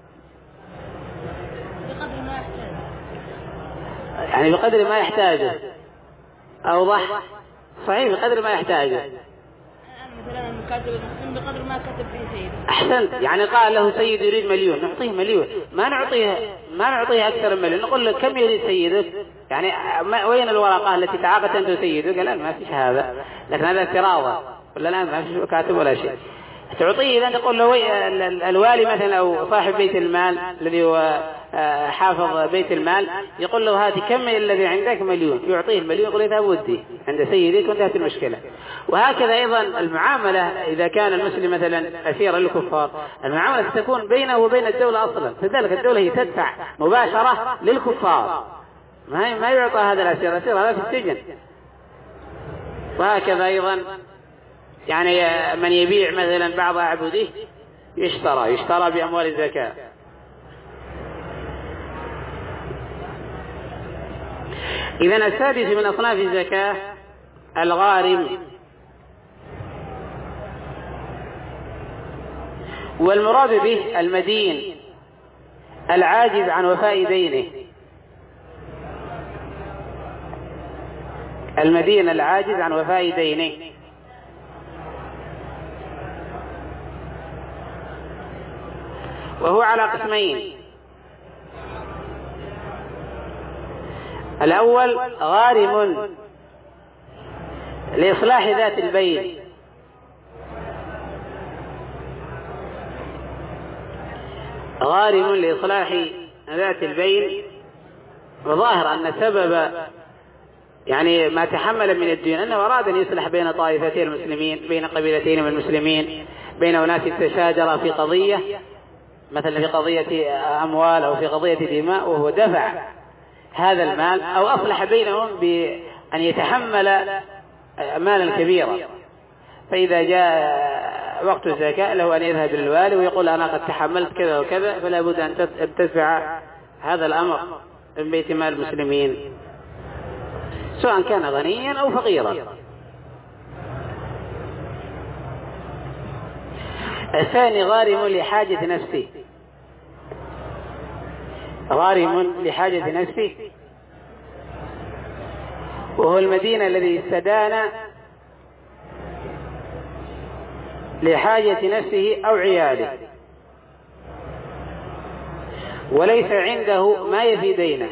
بقدر ما يحتاج، يعني بقدر ما يحتاجه. أوضح صحيح، بقدر ما يحتاجه. مثلا المكاتب المسلم بقدر ما كتب فيه سيده. أحسنت، يعني قال له سيد يريد مليون نعطيه مليون، ما نعطيه ما نعطيه أكثر من مليون، نقول له كم يريد سيدك، يعني وين الورقة التي تعاقدت أنت وسيدك؟ قال ما فيش هذا، لكن هذا افتراضا ولا الآن ما فيش كاتب ولا شيء. تعطيه إذا تقول له الوالي مثلا أو صاحب بيت المال الذي هو حافظ بيت المال يقول له هذه كم الذي عندك؟ مليون، يعطيه المليون يقول له ودي عند سيدك وانتهت المشكلة. وهكذا أيضا المعاملة إذا كان المسلم مثلا أسيرا للكفار، المعاملة تكون بينه وبين الدولة أصلا، فذلك الدولة هي تدفع مباشرة للكفار، ما ما يعطى هذا الأسير، الأسير هذا في السجن. وهكذا أيضا يعني من يبيع مثلا بعض أعبده يشترى يشترى بأموال الزكاة، إذن السادس من أصناف الزكاة الغارم، والمراد به المدين العاجز عن وفاء دينه، المدين العاجز عن وفاء دينه. وهو على قسمين: الأول غارم لإصلاح ذات البين، غارم لإصلاح ذات البين، وظاهر أن سبب يعني ما تحمل من الدين أنه أراد أن يصلح بين طائفتي المسلمين، بين قبيلتين من المسلمين، بين أناس تشاجر في قضية، مثلا في قضية أموال أو في قضية دماء، وهو دفع هذا المال أو أصلح بينهم بأن يتحمل مالا كبيرا. فإذا جاء وقت الزكاة له أن يذهب للوالي ويقول أنا قد تحملت كذا وكذا، فلا بد أن تدفع هذا الأمر من بيت مال المسلمين، سواء كان غنيا أو فقيرا. الثاني غارم لحاجة نفسه، غارم لحاجة نفسه، وهو المدين الذي استدان لحاجة نفسه أو عياله وليس عنده ما يفي دينه،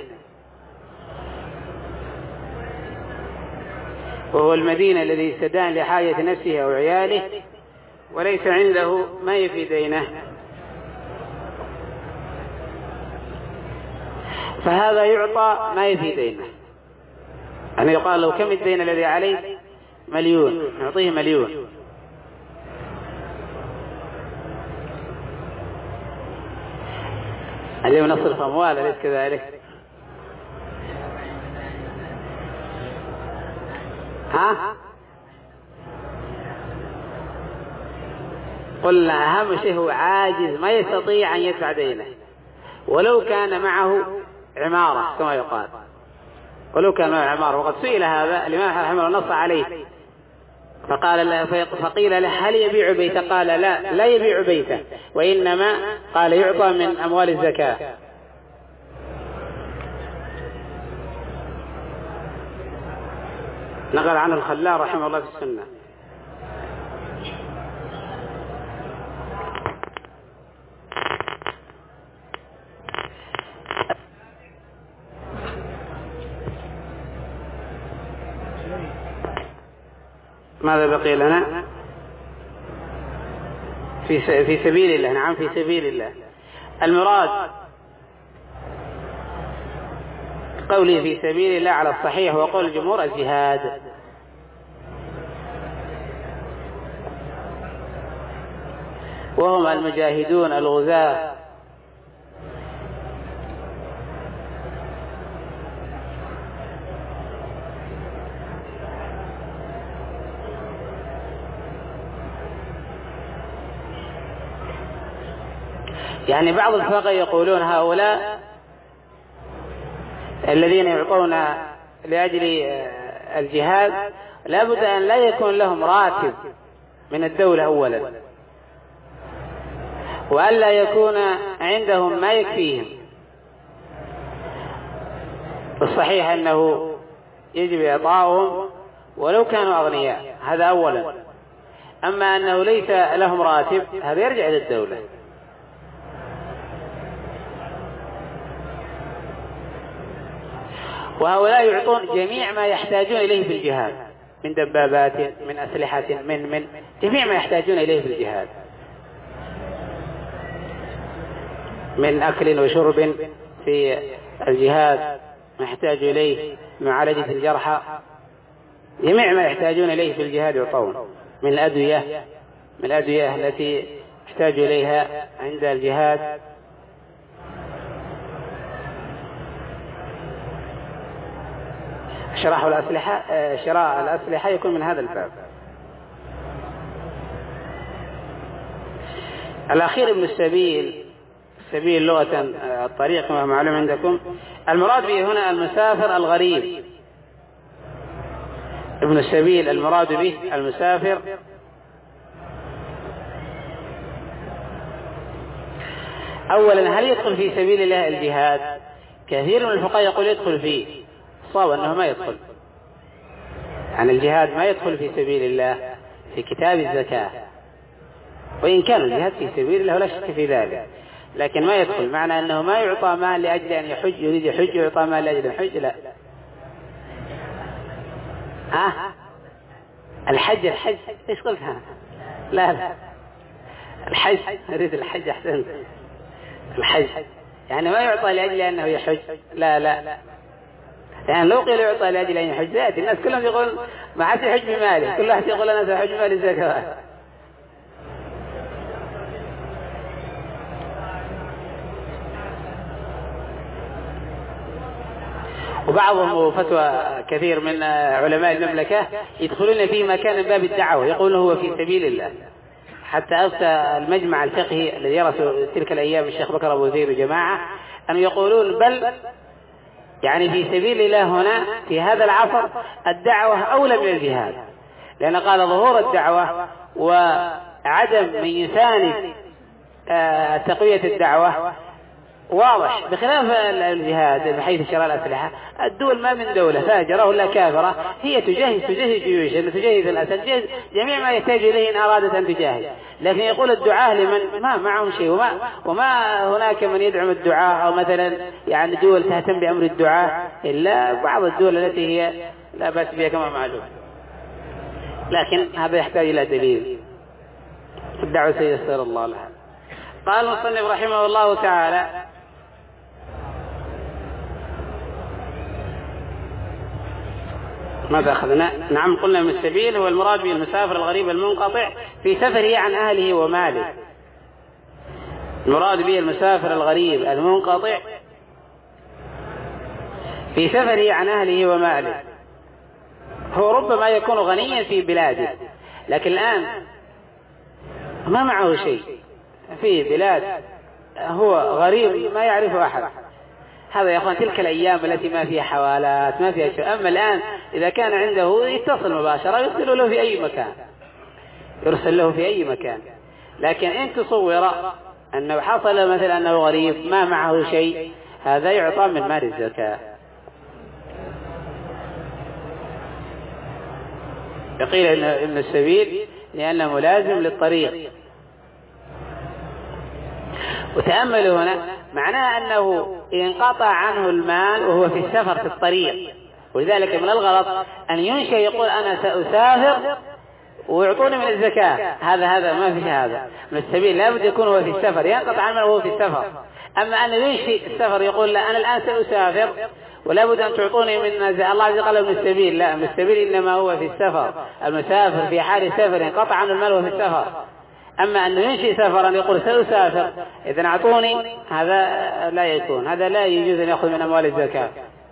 وهو المدين الذي استدان لحاجة نفسه أو عياله وليس عنده ما يفي دينه، فهذا يعطى ما يفي دينه. يعني يقال له كم الدين الذي عليه؟ مليون، نعطيه مليون. اليوم نصرف أموال، أليس كذلك؟ ها؟ قلنا أهم شيء هو عاجز ما يستطيع أن يدفع دينه، ولو كان معه عمارة كما يقال، ولو كان معه عمارة. وقد سئل هذا الإمام رحمه الله نص عليه، فقال له فقيل له هل يبيع بيته؟ قال لا، لا يبيع بيته، وإنما قال يعطى من أموال الزكاة. نقل عن الخلال رحمه الله في السنة. ماذا بقي لنا؟ في في سبيل الله. نعم، في سبيل الله. المراد قوله في سبيل الله على الصحيح وقول الجمهور الجهاد، وهم المجاهدون الغزاة يعني بعض الفقهاء يقولون هؤلاء الذين يعطون لأجل الجهاد لا بد أن لا يكون لهم راتب من الدولة أولا، وأن لا يكون عندهم ما يكفيهم. الصحيح أنه يجب إعطاؤهم ولو كانوا أغنياء، هذا أولا. أما أنه ليس لهم راتب هذا يرجع إلى الدولة. وهؤلاء يعطون جميع ما يحتاجون إليه في الجهاد من دبابات، من أسلحة، من من جميع ما يحتاجون إليه في الجهاد، من أكل وشرب في الجهاد ما يحتاج إليه، معالجة الجرحى، جميع ما يحتاجون إليه في الجهاد يعطون، من الأدوية، من الأدوية التي يحتاج إليها عند الجهاد. شراء الأسلحة شراء الأسلحة يكون من هذا الباب. الأخير ابن السبيل، السبيل لغة الطريق كما معلوم عندكم. المراد به هنا المسافر الغريب ابن السبيل المراد به المسافر. أولا هل يدخل في سبيل الله الجهاد؟ كثير من الفقهاء يقول يدخل فيه، صاب أنه ما يدخل، عن الجهاد ما يدخل في سبيل الله في كتاب الزكاة، وإن كان الجهاد في سبيل الله ولا شك في ذلك، لكن ما يدخل، معنى أنه ما يعطى مال لأجل أن يحج، يريد يحج يعطى مال لأجل الحج، لا. ها الحج الحج ايش قلت ها؟ لا لا الحج اريد الحج احسن، الحج يعني ما يعطى لاجل انه يحج، لا لا يعني لو قيل يعطى لاجل ان يحج ذات الناس كلهم يقول ما حد يحج بماله، كل واحد يقول انا سأحج مالي الزكاة. وبعضهم فتوى كثير من علماء المملكة يدخلون في مكان باب الدعوة، يقول هو في سبيل الله. حتى أفتى المجمع الفقهي الذي يرأس تلك الأيام الشيخ بكر أبو زيد وجماعة أن يقولون بل يعني في سبيل الله هنا في هذا العصر الدعوة أولى من الجهاد، لأن قال ظهور الدعوة وعدم من يساند تقوية الدعوة واضح، بخلاف الجهاد بحيث شراء الأسلحة. الدول ما من دولة فاجرة ولا كافرة هي تجهز تجهز جيوشها، تجهز الأسد، تجهز جميع ما يحتاج إليه إن أرادت أن تجاهد. لكن يقول الدعاة لمن ما معهم شيء، وما, وما هناك من يدعم الدعاة، أو مثلا يعني دول تهتم بأمر الدعاة إلا بعض الدول التي هي لا بأس بها كما معلوم، لكن هذا يحتاج إلى دليل، الدعوة سيسر الله لها. قال المصنف رحمه الله تعالى: ماذا أخذنا؟ نعم قلنا من السبيل هو المراد به المسافر الغريب المنقطع في سفره عن أهله وماله. المراد به المسافر الغريب المنقطع في سفره عن أهله وماله. هو ربما يكون غنيا في بلاده، لكن الآن ما معه شيء، في بلاد هو غريب ما يعرفه أحد. هذا يا أخوان تلك الأيام التي ما فيها حوالات ما فيها شيء. أما الآن إذا كان عنده يتصل مباشرة، يرسل له في أي مكان، يرسل له في أي مكان. لكن إن تصور أنه حصل مثلا أنه غريب ما معه شيء، هذا يعطى من مال الزكاة. يقيل إن السبيل لأنه ملازم للطريق. وتأملوا هنا معناه أنه انقطع عنه المال وهو في السفر في الطريق، ولذلك من الغلط أن ينشأ يقول أنا سأسافر ويعطوني من الزكاة، هذا هذا ما في هذا. من السبيل لا بد يكون هو في السفر، ينقطع عنه وهو في السفر. أما أن ينشئ السفر يقول لا أنا الآن سأسافر ولا بد أن تعطوني من الله عز وجل من السبيل، لا، من السبيل إنما هو في السفر. المسافر في حال السفر انقطع عنه المال وهو في السفر. أما أنه ينشئ سفرا يقول سأسافر إذن أعطوني، هذا لا يكون، هذا لا يجوز أن يأخذ من أموال الزكاة.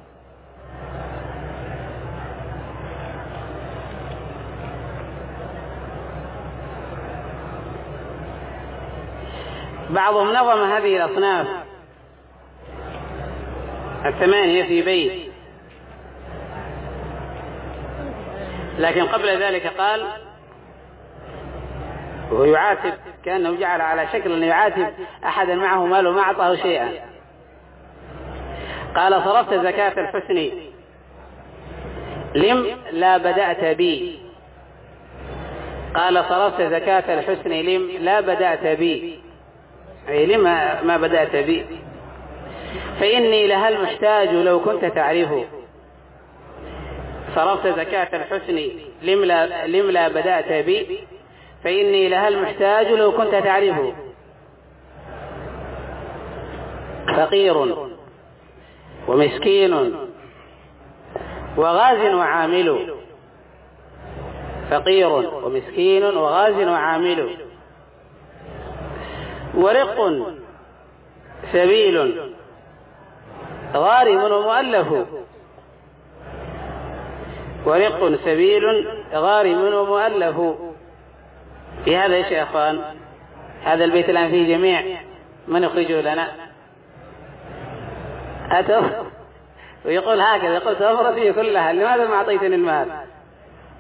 بعضهم نظم هذه الأصناف الثمانية في بيت، لكن قبل ذلك قال وهو يعاتب، كأنه جعل على شكل أنه يعاتب أحدا معه مال وما أعطاه شيئا. قال صرفت زكاة الحسن لم لا بدأت بي. قال صرفت زكاة الحسن لم لا بدأت بي، أي لما ما بدأت بي، فإني لها المحتاج لو كنت تعرفه. صرفت زكاة الحسن لم لا, لم لا بدأت بي، فإني لها المحتاج لو كنت تعرفه. فقير ومسكين وغاز وعامل، فقير ومسكين وغاز وعامل، ورق سبيل غارم ومؤلف، ورق سبيل غارم ومؤلف. في هذا ايش يا اخوان؟ هذا البيت الان فيه جميع من يخرجه لنا؟ أتف ويقول هكذا، يقول سأفرد فيه كلها، لماذا ما أعطيتني المال؟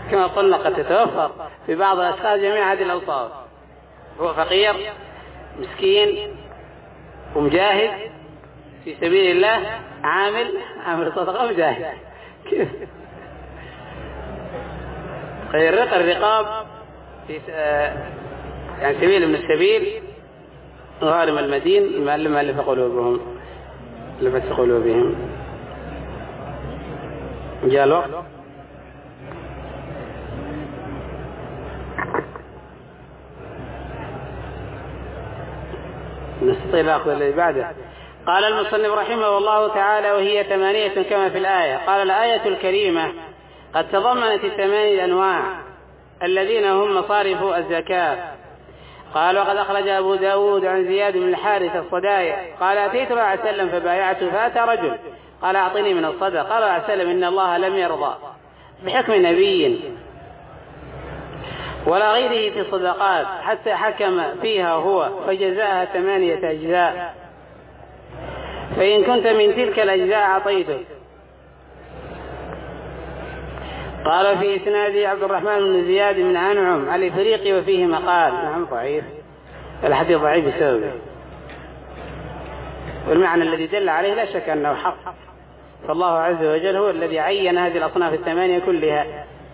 كما قلنا قد تتوفر في بعض الأشخاص جميع هذه الأوصاف، هو فقير مسكين ومجاهد في سبيل الله، عامل عامل صدقة مجاهد كيف يرق الرقاب في يعني سبيل من السبيل، غارم المدين المعلم ألف قلوبهم لبس قلوبهم. جاء الوقت نستطيع نأخذ الذي بعده. قال المصنف رحمه الله تعالى: وهي ثمانية كما في الآية. قال: الآية الكريمة قد تضمنت الثمانية الأنواع الذين هم مصارف الزكاة. قال: وقد أخرج أبو داود عن زياد بن الحارث الصدائي قال: أتيت الرسول صلى الله عليه وسلم فبايعته، فأتى رجل قال: أعطني من الصدقة. قال صلى الله عليه وسلم: إن الله لم يرضى بحكم نبي ولا غيره في الصدقات حتى حكم فيها هو، فجزاها ثمانية أجزاء، فإن كنت من تلك الأجزاء أعطيتك. قال: في إسناد عبد الرحمن بن زياد بن أنعم الإفريقي وفيه مقال. نعم ضعيف، الحديث ضعيف بسببه، والمعنى الذي دل عليه لا شك أنه حق، فالله عز وجل هو الذي عين هذه الأصناف الثمانية كلها.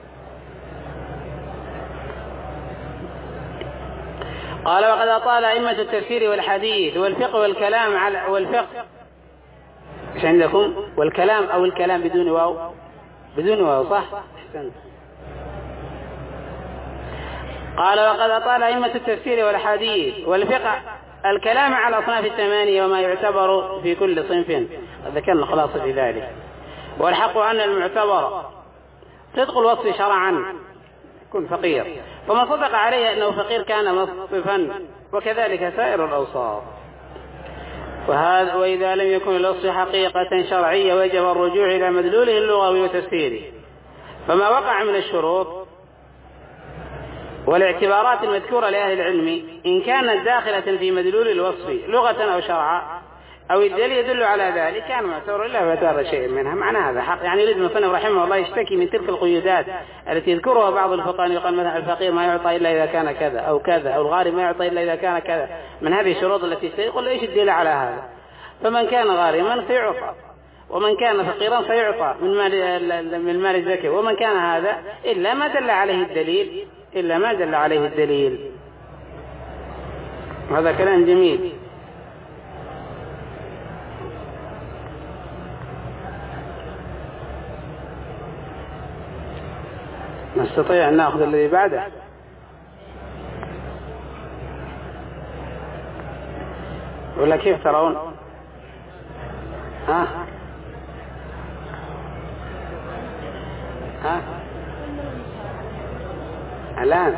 قال: وقد أطال أئمة التفسير والحديث والفقه والكلام على والفقه ايش عندكم؟ والكلام أو الكلام بدون واو؟ بدون واو صح؟ أحسنت. قال: وقد أطال أئمة التفسير والحديث والفقه الكلام على أصناف الثمانية وما يعتبر في كل صنف، ذكرنا خلاصة في ذلك. والحق أن المعتبر صدق الوصف شرعا يكون فقير، فمن صدق عليه أنه فقير كان مصطفا، وكذلك سائر الأوصاف. وهذا وإذا لم يكن الوصف حقيقة شرعية وجب الرجوع إلى مدلوله اللغوي وتفسيره. فما وقع من الشروط والاعتبارات المذكورة لأهل العلم إن كانت داخلة في مدلول الوصف لغة أو شرعا أو الدليل يدل على ذلك كان معتبر إلا فتار شيء منها. معنى هذا حق، يعني يريد المصنف رحمه الله يشتكي من تلك القيودات التي يذكرها بعض الفقهاء، يقال مثلا الفقير ما يعطى إلا إذا كان كذا أو كذا، أو الغارم ما يعطى إلا إذا كان كذا، من هذه الشروط التي يقول إيش الدليل على هذا؟ فمن كان غارما سيعطى، ومن كان فقيرا سيعطى من مال من مال الزكاة، ومن كان هذا إلا ما دل عليه الدليل إلا ما دل عليه الدليل. هذا كلام جميل. نستطيع أن نأخذ الذي بعده. ولا كيف ترون؟ ها ها الآن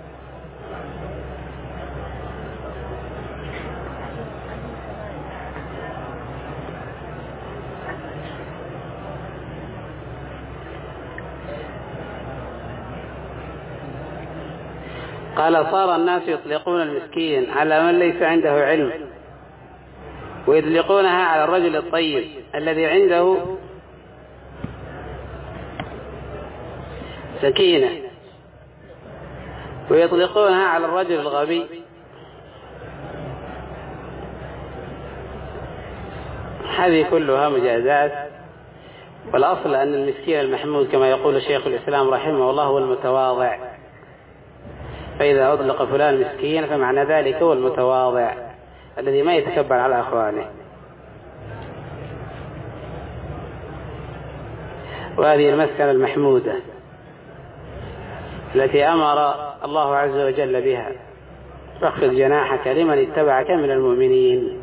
قال: صار الناس يطلقون المسكين على من ليس عنده علم، ويطلقونها على الرجل الطيب الذي عنده سكينة، ويطلقونها على الرجل الغبي. هذه كلها مجازات، والأصل أن المسكين المحمود كما يقول شيخ الإسلام رحمه الله هو المتواضع، فإذا أطلق فلان مسكين فمعنى ذلك هو المتواضع الذي ما يتكبر على أخوانه. وهذه المسكنة المحمودة التي أمر الله عز وجل بها: فاخفض جناحك لمن اتبعك من المؤمنين.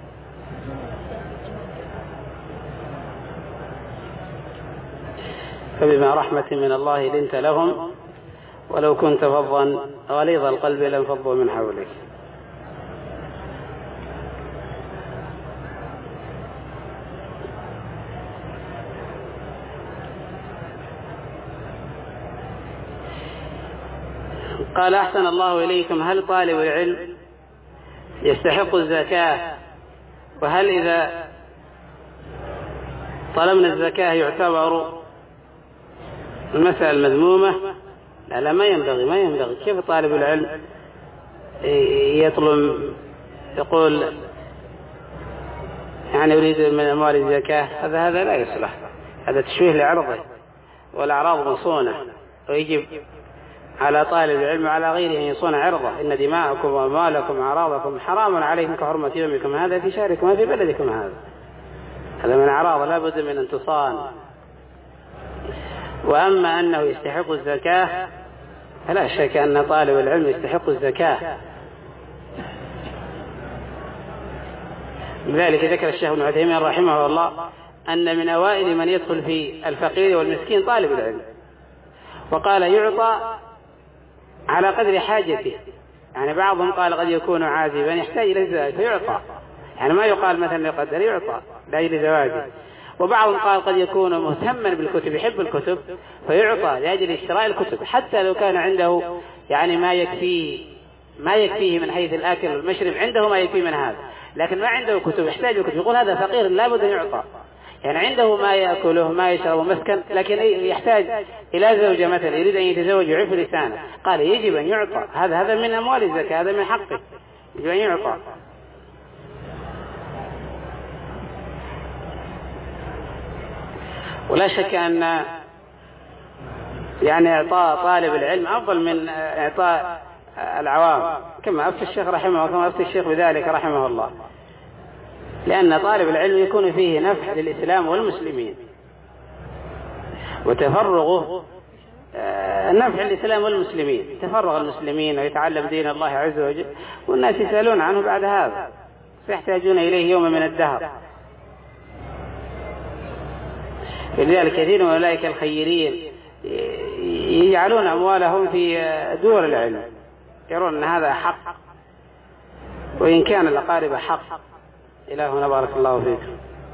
فبما رحمة من الله لنت لهم ولو كنت فظا غليظ القلب لانفضوا من حولك. قال: أحسن الله إليكم، هل طالب العلم يستحق الزكاة؟ وهل إذا طلبنا الزكاة يعتبر المسألة المذمومة لا لا ما ينبغي ما ينبغي. كيف طالب العلم يطلب يقول يعني يريد من أموال الزكاة؟ هذا هذا لا يصلح، هذا تشويه لعرضه، والأعراض مصونة، ويجب على طالب العلم وعلى غيره أن يصون عرضه. إن دماءكم وأموالكم وأعراضكم حرام عليكم كحرمة يومكم هذا في شهركم وفي بلدكم هذا. هذا من أعراض لا بد من انتصان. وأما أنه يستحق الزكاة فلا شك أن طالب العلم يستحق الزكاة. لذلك ذكر الشيخ ابن عثيمين رحمه الله أن من أوائل من يدخل في الفقير والمسكين طالب العلم، وقال يعطى على قدر حاجته. يعني بعضهم قال قد يكون عازبا يحتاج إلى الزواج فيعطى، يعني ما يقال مثلا يقدر يعطى لأجل زواجه. وبعضهم قال قد يكون مهتما بالكتب يحب الكتب فيعطى لأجل اشتراء الكتب، حتى لو كان عنده يعني ما يكفيه ما يكفيه من حيث الآكل والمشرب، عنده ما يكفيه من هذا، لكن ما عنده كتب يحتاج الكتب، يقول هذا فقير لا بد أن يعطى. يعني عنده ما يأكله ما يشرب مسكن، لكن يحتاج إلى زوجة مثلا يريد أن يتزوج ويعف لسانه، قال يجب أن يعطى. هذا هذا من أموال الزكاة، هذا من حقه، يجب أن يعطى. ولا شك أن يعني إعطاء طالب العلم أفضل من إعطاء العوام، كما أفتى الشيخ رحمه الله كما أفتى الشيخ بذلك رحمه الله، لأن طالب العلم يكون فيه نفع للإسلام والمسلمين، وتفرغه نفع للإسلام والمسلمين، تفرغ المسلمين ويتعلم دين الله عز وجل، والناس يسألون عنه بعد هذا، سيحتاجون إليه يوم من الدهر. لذلك كثير من أولئك الخيرين يجعلون أموالهم في دور العلم، يرون أن هذا حق، وإن كان الأقارب حق. إلهنا بارك الله فيكم.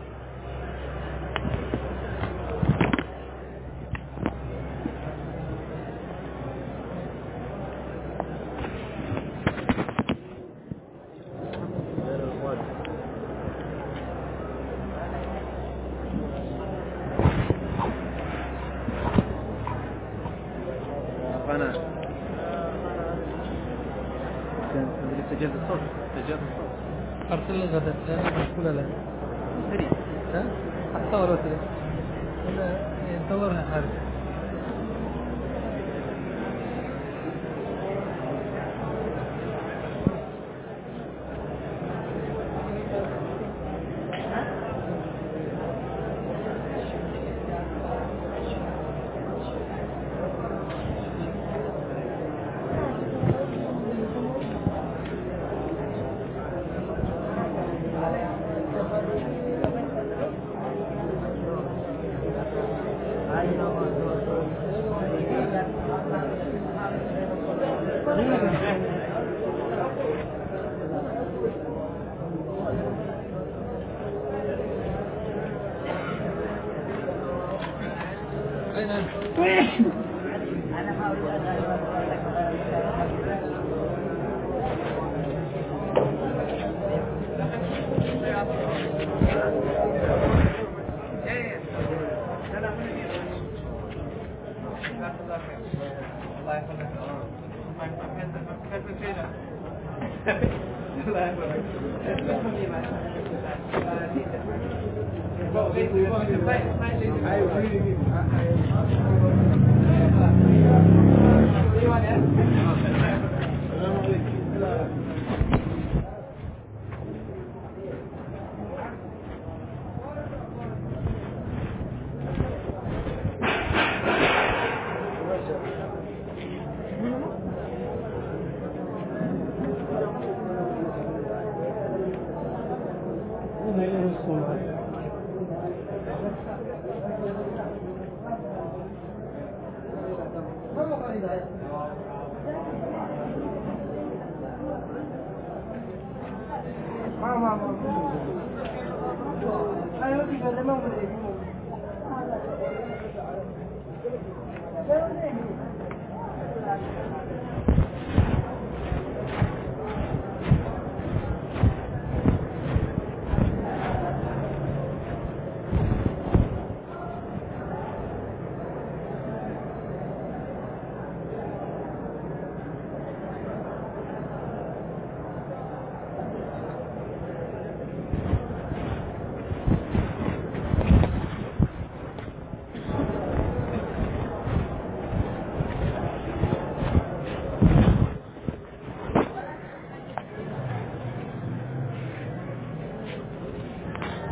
سجلت الصوت سجلت الصوت أرسل الغداء ولا لا؟ سريع ها؟ حتى ولا سريع ولا ينتظرها خارج. Thank you.